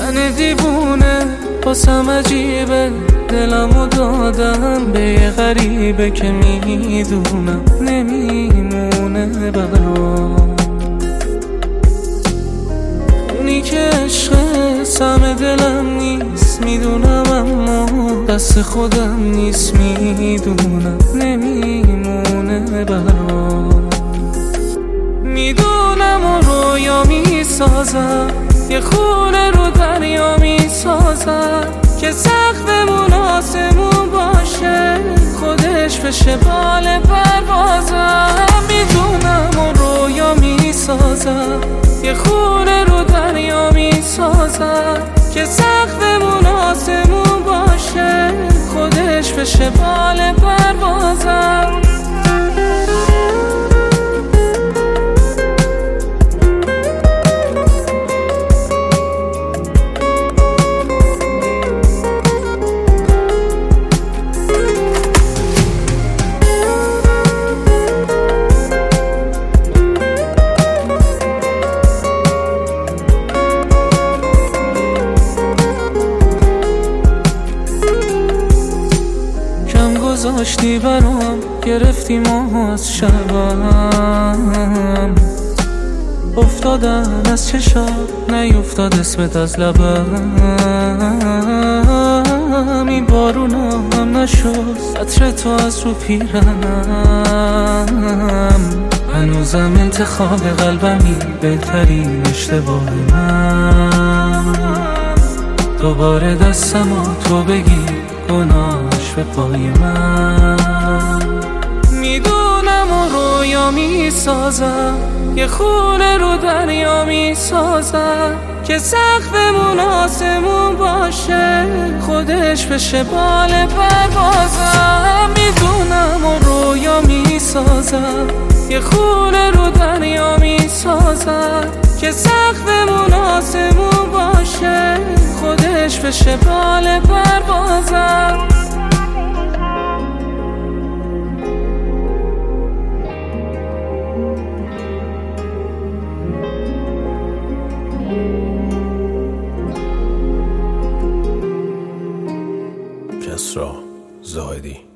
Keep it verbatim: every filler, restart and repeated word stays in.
من دیوونه باسم عجیبه، دلمو دادم به یه غریبه که میدونم نمیمونه برام. اونی که عشق سم دلم نیست میدونم، اما دست خودم نیست میدونم نمیمونه برام. میدونم و رویا میسازم، یه خونه رو دریا میسازم که سقفمون آسمون باشه، خودش بشه بال پروازم. میدونم و رویا میسازم، یه خونه رو دریا میسازم که سقفمون آسمون باشه، خودش بشه بال پروازم. گذاشتی برام، گرفتی ماه از شبم، افتادن از چشام نیفتاد اسمت از لبم. این بارونا هم نشد عطر تو از رو پیرنم، هنوزم انتخاب قلبمی بهترین اشتباه من. دوباره دستمو تو بگی گناهش به پای من. میدونم و رویا میسازم، یه خونه رو دریا میسازم که سقفمون آسمون باشه، خودش بشه بال پروازم. میدونم و رویا میسازم، یه خونه رو دریا میسازم که سقفمون آسمون باشه، خودش بشه بال پروازم. کسری زاهدی.